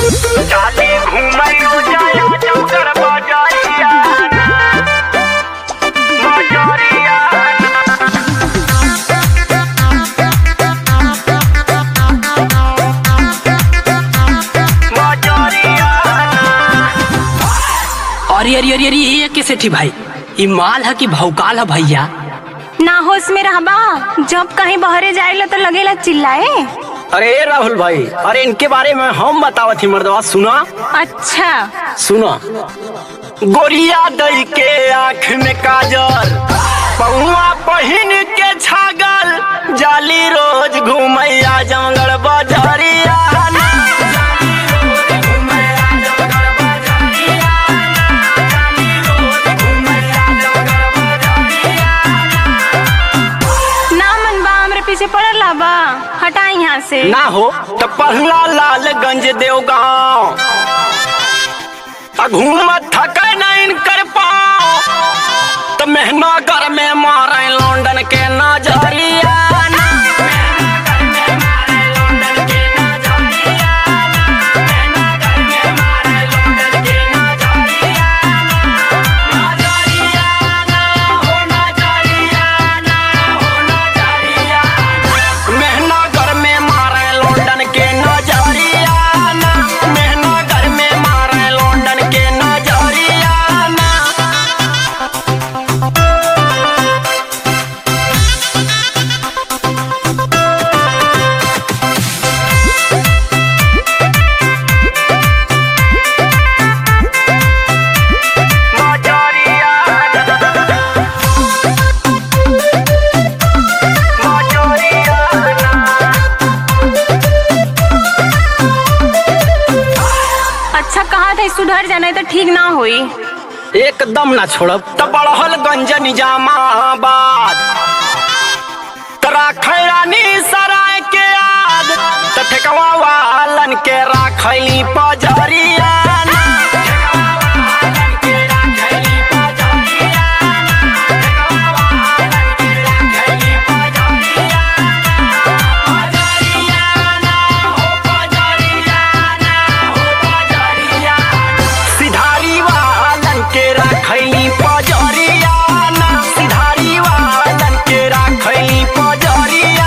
जाली घूमैयो जाया चौकर बजरिया बजरिया बजरिया। अरे अरे अरे अरे ये कैसे थी भाई? ये माल है कि भौकाल है भैया? ना होश में रहबा, जब कहीं बहरे जाएला तो लगेला चिल्लाए। अरे राहुल भाई, अरे इनके बारे में हम बतावत ही मर्दवा, सुना अच्छा सुना। गोरिया दई के आँख में काजल, पहुआ पहिन के छागल, जाली रोज घूमैया जंगल बजरिया। ना मन बा, हमरे पीछे पड़ल बा, हटा यहाँ से। ना हो तो पहला लालगंज देवगांव, घूमत थके न इनकर पाँव, तो मेहनगर में मारे लंदन के नजरिया। मेहनगर में मारे लंदन के नजरिया, मेहनगर में मारे लंदन के नजरिया। बजरिया बजरिया। अच्छा कहा था सुधर जाना तो ठीक ना होई। एकदम ना छोड़ब। तो बड़हलगंज निजामाबाद, तरा खैरानी सराय के याद, तो ठेकवा वालन के राखली पजरिया। सिधारी वालन के राखली पजरिया, सिधारी वालन के राखली पजरिया।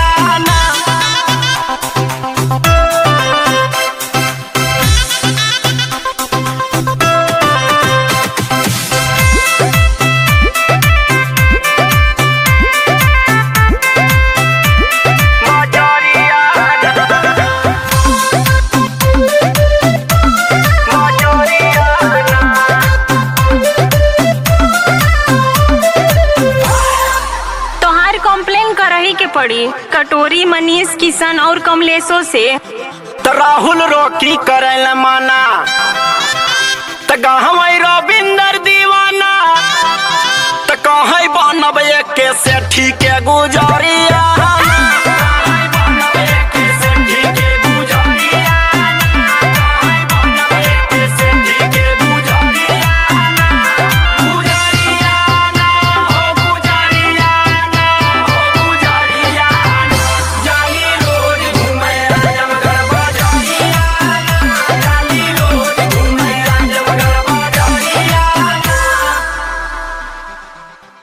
बजरिया बजरिया। तोहार कंप्लेन करही के पड़ी कटोरी, मनीष, किशन और कमलेशों से। तो राहुल रोकी करल माना, तो गहवई रविंदर दीवाना, तो कहीं बनब एक के सेठी के गुजरिया।